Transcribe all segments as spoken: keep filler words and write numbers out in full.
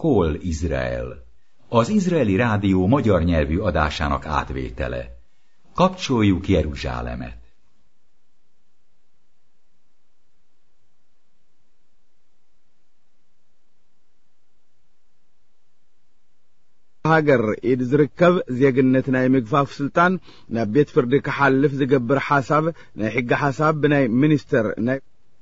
Kol Izrael, az izraeli rádió magyar nyelvű adásának átvétele. Kapcsoljuk Jeruzsálemet! ሃገር ኢድ ዝርከብ ዜግነት ናይ ምግፋፍ ስልጣን ናብ ቤት ፍርዲ ክሓልፍ ዝገብር ሓሳብ ናይ ሕጊ ሓሳብ ብናይ ሚኒስተር ናይ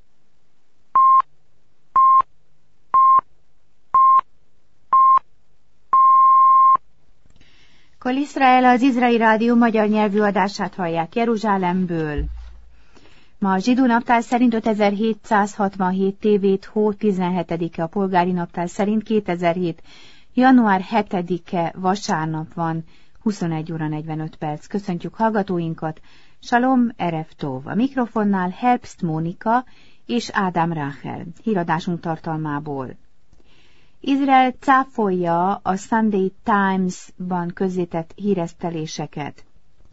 Kol Izrael, az izraeli rádió magyar nyelvű adását hallják Jeruzsálemből. Ma a zsidó naptár szerint ötezer-hétszázhatvanhét tévét hó tizenhetedike, a polgári naptár szerint kétezer-hét január hetedike vasárnap van, huszonegy óra negyvenöt perc. Köszöntjük hallgatóinkat, Salom Erev Tov. A mikrofonnál Herbst Mónika és Ádám Ráhel. Híradásunk tartalmából. Izrael cáfolja a Sunday Times-ban közzétett híreszteléseket.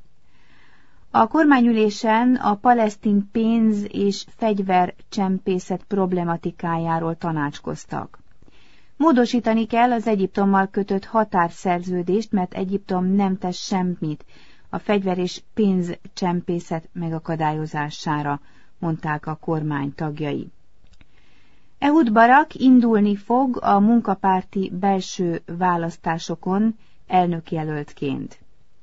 A kormányülésen a palesztin pénz- és fegyvercsempészet problematikájáról tanácskoztak. Módosítani kell az Egyiptommal kötött határszerződést, mert Egyiptom nem tesz semmit a fegyver- és pénzcsempészet megakadályozására, mondták a kormány tagjai. Ehud Barak indulni fog a munkapárti belső választásokon elnökjelöltként.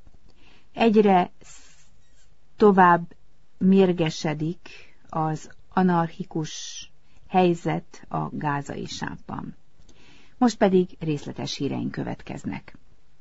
Egyre tovább mérgesedik az anarchikus helyzet a gázai sávban. Most pedig részletes híreink következnek.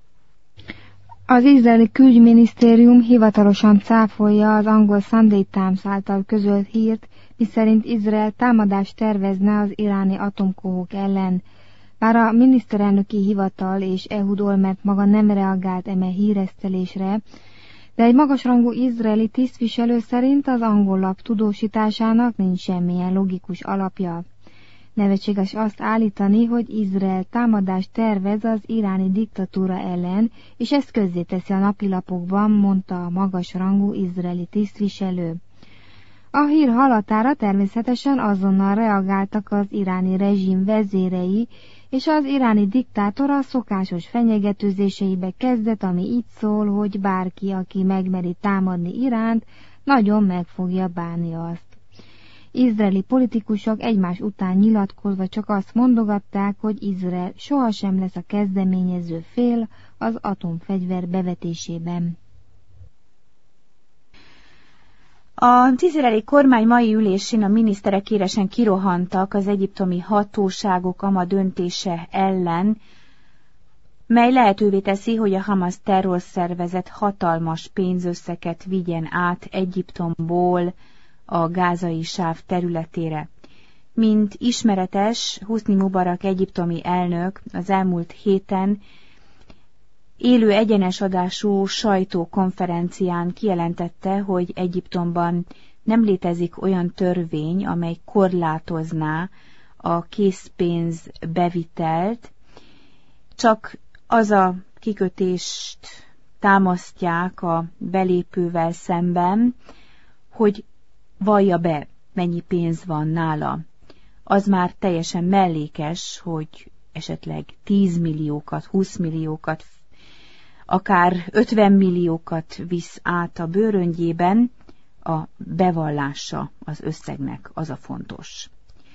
Az izraeli külügyminisztérium hivatalosan cáfolja az angol Sunday Times által közölt hírt, miszerint Izrael támadást tervezne az iráni atomkóhok ellen. Bár a miniszterelnöki hivatal és Ehud Olmert maga nem reagált eme híresztelésre, de egy magasrangú izraeli tisztviselő szerint az angol lap tudósításának nincs semmilyen logikus alapja. Nevetséges azt állítani, hogy Izrael támadást tervez az iráni diktatúra ellen, és ezt közzéteszi a napilapokban, mondta a magasrangú izraeli tisztviselő. A hír hallatára természetesen azonnal reagáltak az iráni rezsim vezérei, és az iráni diktátor a szokásos fenyegetőzéseibe kezdett, ami így szól, hogy bárki, aki megmeri támadni Iránt, nagyon meg fogja bánni azt. Izraeli politikusok egymás után nyilatkozva csak azt mondogatták, hogy Izrael sohasem lesz a kezdeményező fél az atomfegyver bevetésében. Az izraeli kormány mai ülésén a miniszterek élesen kirohantak az egyiptomi hatóságok ama döntése ellen, mely lehetővé teszi, hogy a Hamas terrorszervezet hatalmas pénzösszeget vigyen át Egyiptomból a gázai sáv területére. Mint ismeretes, Husni Mubarak egyiptomi elnök az elmúlt héten élő egyenes adású sajtókonferencián kijelentette, hogy Egyiptomban nem létezik olyan törvény, amely korlátozná a készpénz bevitelt, csak az a kikötést támasztják a belépővel szemben, hogy vallja be, mennyi pénz van nála. Az már teljesen mellékes, hogy esetleg tíz milliókat, húsz milliókat, akár ötven milliókat visz át a bőröngyében, a bevallása az összegnek az a fontos.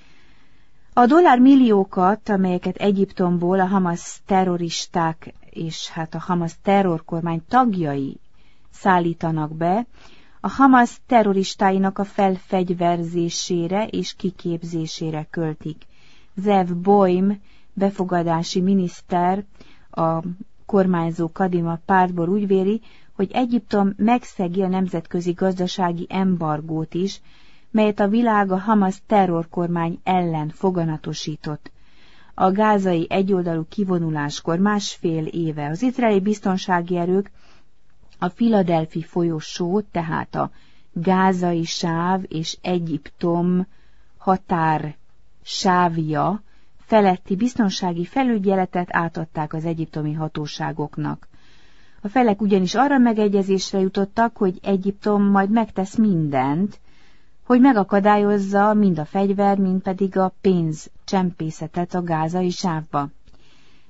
A dollármilliókat, amelyeket Egyiptomból a Hamas terroristák és hát a Hamas terrorkormány tagjai szállítanak be, a Hamas terroristáinak a felfegyverzésére és kiképzésére költik. Zev Boim befogadási miniszter a kormányzó Kadima pártból úgy véli, hogy Egyiptom megszegi a nemzetközi gazdasági embargót is, melyet a világ a Hamas terrorkormány ellen foganatosított. A gázai egyoldalú kivonuláskor másfél éve az izraeli biztonsági erők a Philadelphia folyosó, tehát a gázai sáv és Egyiptom határ sávja feletti biztonsági felügyeletet átadták az egyiptomi hatóságoknak. A felek ugyanis arra megegyezésre jutottak, hogy Egyiptom majd megtesz mindent, hogy megakadályozza mind a fegyver, mind pedig a pénzcsempészetet a gázai sávba.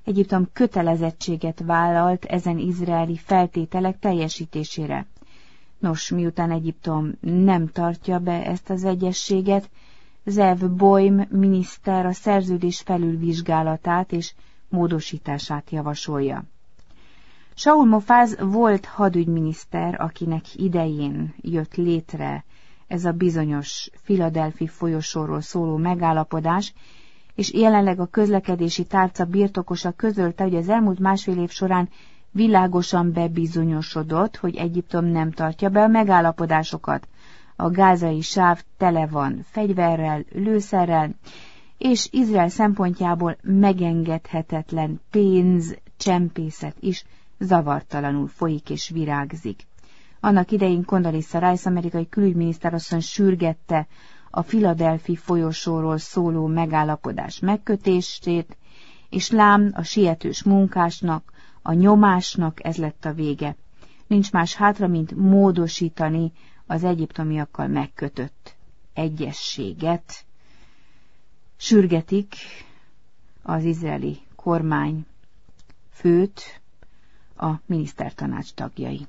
Egyiptom kötelezettséget vállalt ezen izraeli feltételek teljesítésére. Nos, miután Egyiptom nem tartja be ezt az egyezséget, Zev Boim miniszter a szerződés felülvizsgálatát és módosítását javasolja. Saul Mofaz volt hadügyminiszter, akinek idején jött létre ez a bizonyos Philadelphia folyosóról szóló megállapodás, és jelenleg a közlekedési tárca birtokosa közölte, hogy az elmúlt másfél év során világosan bebizonyosodott, hogy Egyiptom nem tartja be a megállapodásokat. A gázai sáv tele van fegyverrel, lőszerrel, és Izrael szempontjából megengedhetetlen pénz, csempészet is zavartalanul folyik és virágzik. Annak idején Condoleezza Rice amerikai külügyminiszter asszony sürgette a Philadelphia folyosóról szóló megállapodás megkötését, és lám a sietős munkásnak, a nyomásnak ez lett a vége. Nincs más hátra, mint módosítani az egyiptomiakkal megkötött egyezséget. Sürgetik az izraeli kormány főt a minisztertanács tagjai.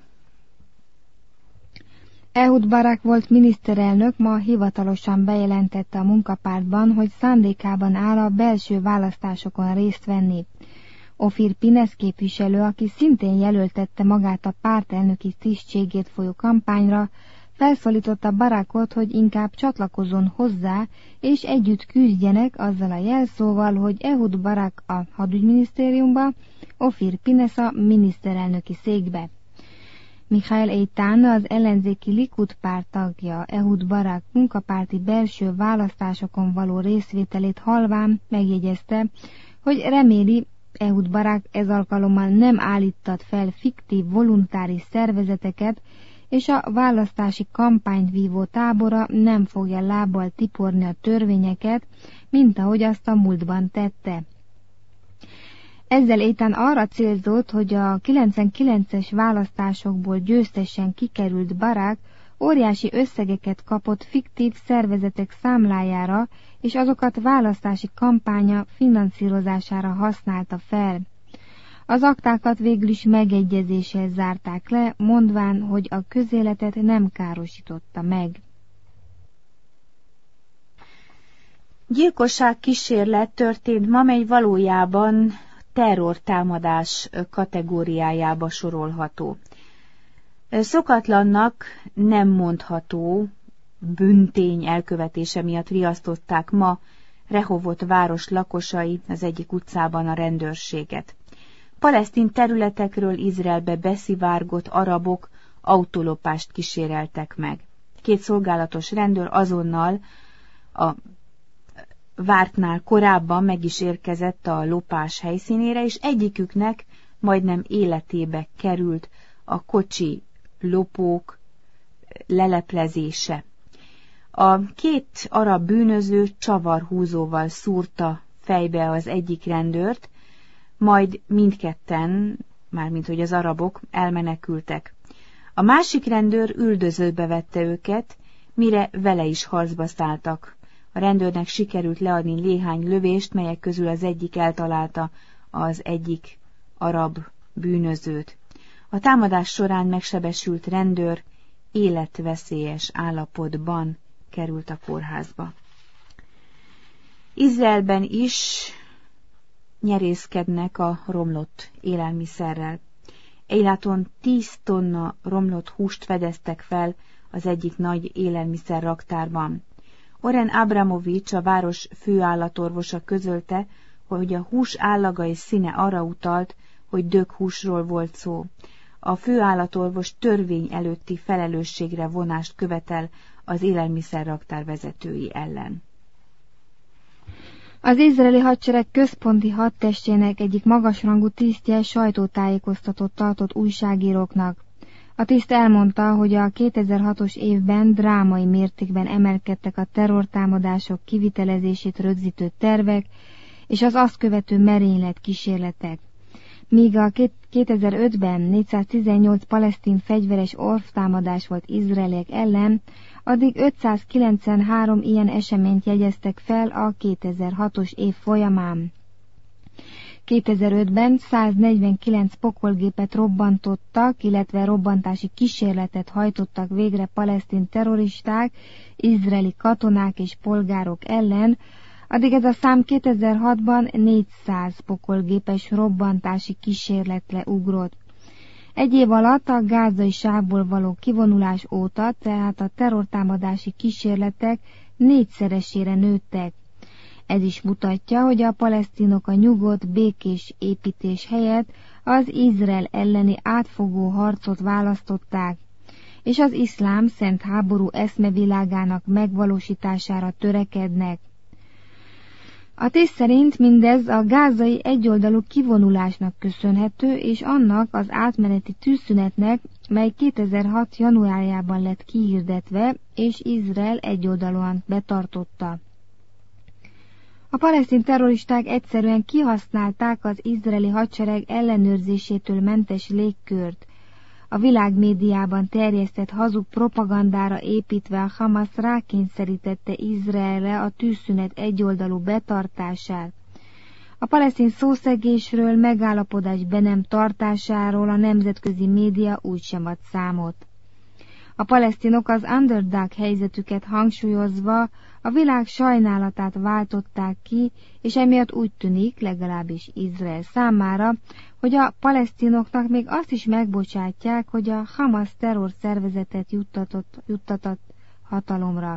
Ehud Barak volt miniszterelnök ma hivatalosan bejelentette a munkapártban, hogy szándékában áll a belső választásokon részt venni. Ofir Pines képviselő, aki szintén jelöltette magát a pártelnöki tisztségét folyó kampányra, felszólította Barakot, hogy inkább csatlakozzon hozzá, és együtt küzdjenek azzal a jelszóval, hogy Ehud Barak a hadügyminisztériumba, Ofir Pines a miniszterelnöki székbe. Michael Eitan, az ellenzéki Likud párt tagja, Ehud Barak munkapárti belső választásokon való részvételét halván megjegyezte, hogy reméli, Ehud Barak ez alkalommal nem állítat fel fiktív voluntáris szervezeteket, és a választási kampányt vívó tábora nem fogja lábbal tiporni a törvényeket, mint ahogy azt a múltban tette. Ezzel Eitan arra célzott, hogy a kilencvenkilences választásokból győztesen kikerült Barak óriási összegeket kapott fiktív szervezetek számlájára, és azokat választási kampánya finanszírozására használta fel. Az aktákat végül is megegyezéssel zárták le, mondván, hogy a közéletet nem károsította meg. Gyilkosság kísérlet történt ma, mely valójában terrortámadás kategóriájába sorolható. Szokatlannak nem mondható bűntény elkövetése miatt riasztották ma Rehovot város lakosai az egyik utcában a rendőrséget. Palesztin területekről Izraelbe beszivárgott arabok autólopást kíséreltek meg. Két szolgálatos rendőr azonnal a vártnál korábban meg is érkezett a lopás helyszínére, és egyiküknek majdnem életébe került a kocsi lopók leleplezése. A két arab bűnöző csavarhúzóval szúrta fejbe az egyik rendőrt, majd mindketten, mármint hogy az arabok, elmenekültek. A másik rendőr üldözőbe vette őket, mire vele is harcba szálltak. A rendőrnek sikerült leadni néhány lövést, melyek közül az egyik eltalálta az egyik arab bűnözőt. A támadás során megsebesült rendőr életveszélyes állapotban került a kórházba. Izraelben is nyerészkednek a romlott élelmiszerrel. Eilaton tíz tonna romlott húst fedeztek fel az egyik nagy élelmiszer raktárban. Oren Abramovics, a város főállatorvosa közölte, hogy a hús állaga és színe arra utalt, hogy döghúsról volt szó. A főállatorvos törvény előtti felelősségre vonást követel az élelmiszerraktár vezetői ellen. Az izraeli hadsereg központi hadtestjének egyik magasrangú tisztje sajtótájékoztatót tartott újságíróknak. A tiszt elmondta, hogy a kétezer-hatos évben drámai mértékben emelkedtek a terrortámadások kivitelezését rögzítő tervek és az azt követő merénylet kísérletek. Míg a kétezer-ötben négyszáztizennyolc palesztin fegyveres orvtámadás volt izraeliek ellen, addig ötszázkilencvenhárom ilyen eseményt jegyeztek fel a kétezer-hatos év folyamán. kétezer-ötben száznegyvenkilenc pokolgépet robbantottak, illetve robbantási kísérletet hajtottak végre palesztin terroristák, izraeli katonák és polgárok ellen, addig ez a szám kétezer-hatban négyszáz pokolgépes robbantási kísérletre ugrott. Egy év alatt a gázai sávból való kivonulás óta, tehát a terrortámadási kísérletek négyszeresére nőttek. Ez is mutatja, hogy a palesztinok a nyugodt, békés építés helyett az Izrael elleni átfogó harcot választották, és az iszlám szent háború eszmevilágának megvalósítására törekednek. A tész szerint mindez a gázai egyoldalú kivonulásnak köszönhető, és annak az átmeneti tűzszünetnek, mely kétezer-hat januárjában lett kihirdetve, és Izrael egyoldalúan betartotta. A palesztin terroristák egyszerűen kihasználták az izraeli hadsereg ellenőrzésétől mentes légkört. A világmédiában terjesztett hazug propagandára építve a Hamas rákényszerítette Izraelre a tűzszünet egyoldalú betartását. A palesztin szószegésről, megállapodás be nem tartásáról a nemzetközi média úgysem ad számot. A palesztinok az underdog helyzetüket hangsúlyozva a világ sajnálatát váltották ki, és emiatt úgy tűnik, legalábbis Izrael számára, hogy a palesztinoknak még azt is megbocsátják, hogy a Hamas terrorszervezetet juttatott, juttatott hatalomra.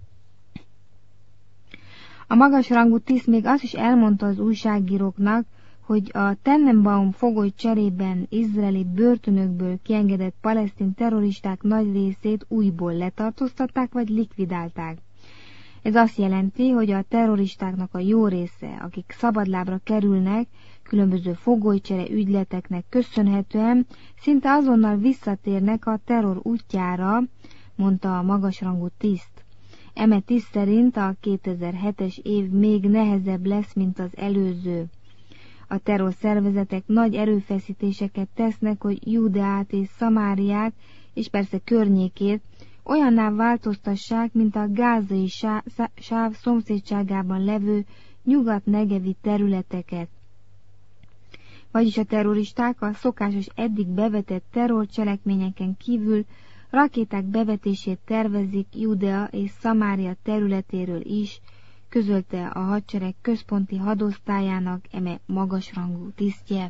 A magasrangú tiszt még azt is elmondta az újságíróknak, hogy a Tenenbaum fogoly cserében izraeli börtönökből kiengedett palesztin terroristák nagy részét újból letartóztatták vagy likvidálták. Ez azt jelenti, hogy a terroristáknak a jó része, akik szabadlábra kerülnek, különböző fogolycsere ügyleteknek köszönhetően szinte azonnal visszatérnek a terror útjára, mondta a magasrangú tiszt. Eme tiszt szerint a kétezer-hetes év még nehezebb lesz, mint az előző. A terrorszervezetek nagy erőfeszítéseket tesznek, hogy Júdeát és Szamáriát, és persze környékét olyanná változtassák, mint a gázai sáv szomszédságában levő nyugat-negevi területeket. Vagyis a terroristák a szokásos eddig bevetett terrorcselekményeken kívül rakéták bevetését tervezik Judea és Szamária területéről is, közölte a hadsereg központi hadosztályának eme magasrangú tisztje.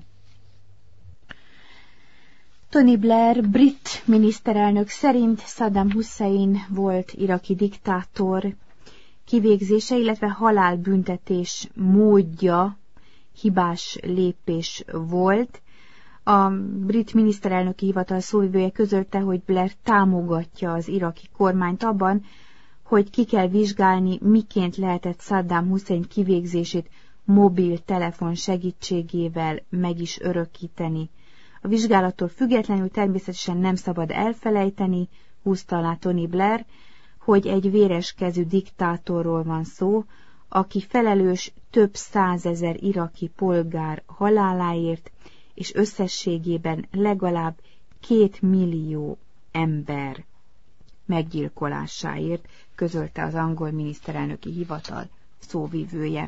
Tony Blair, brit miniszterelnök szerint Saddam Hussein volt iraki diktátor kivégzése, illetve halálbüntetés módja hibás lépés volt. A brit miniszterelnöki hivatal szóvivője közölte, hogy Blair támogatja az iraki kormányt abban, hogy ki kell vizsgálni, miként lehetett Saddam Hussein kivégzését mobiltelefon segítségével meg is örökíteni. A vizsgálattól függetlenül természetesen nem szabad elfelejteni, húzta alá Tony Blair, hogy egy véreskezű diktátorról van szó, aki felelős több százezer iraki polgár haláláért, és összességében legalább két millió ember meggyilkolásáért, közölte az angol miniszterelnöki hivatal szóvivője.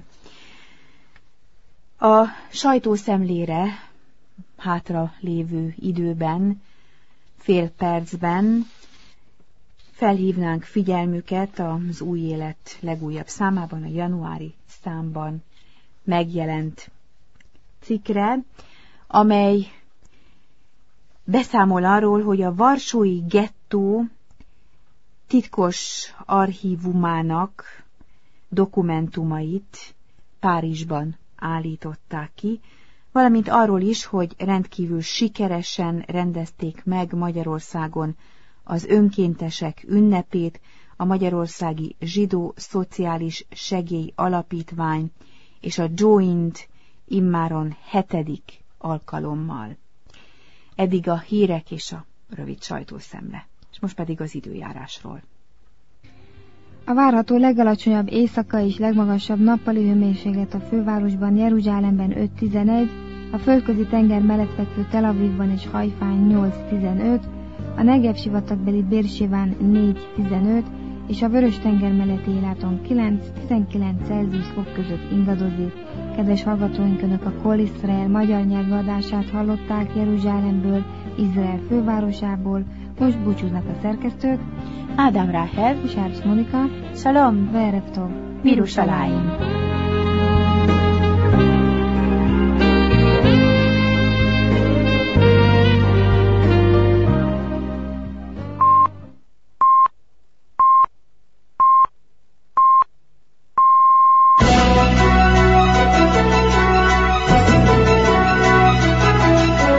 A sajtószemlére hátra lévő időben, fél percben felhívnánk figyelmüket az Új Élet legújabb számában, a januári számban megjelent cikkre, amely beszámol arról, hogy a varsói gettó titkos archívumának dokumentumait Párizsban állították ki, valamint arról is, hogy rendkívül sikeresen rendezték meg Magyarországon az önkéntesek ünnepét, a Magyarországi Zsidó Szociális Segély Alapítvány és a Joint immáron hetedik alkalommal. Eddig a hírek és a rövid sajtószemle. És most pedig az időjárásról. A várható legalacsonyabb éjszakai és legmagasabb nappali hőmérséklet a fővárosban, Jeruzsálemben öt tizenegy, a földközi tenger mellett fekvő Tel Avivban és Hajfán nyolc tizenöt, a Negev sivatagbeli Bérsiván négy tizenöt, és a Vörös-tenger melletti éláton kilenc-tizenkilenc Celsius fok között ingadozik. Kedves hallgatóink, Önök a Kol Izrael magyar nyelvű adását hallották Jeruzsálemből, Izrael fővárosából. Most búcsúznak a szerkesztők, Ádám Ráhel és Árbsz Monika. Shalom, Verev Tov. Yerushalayim.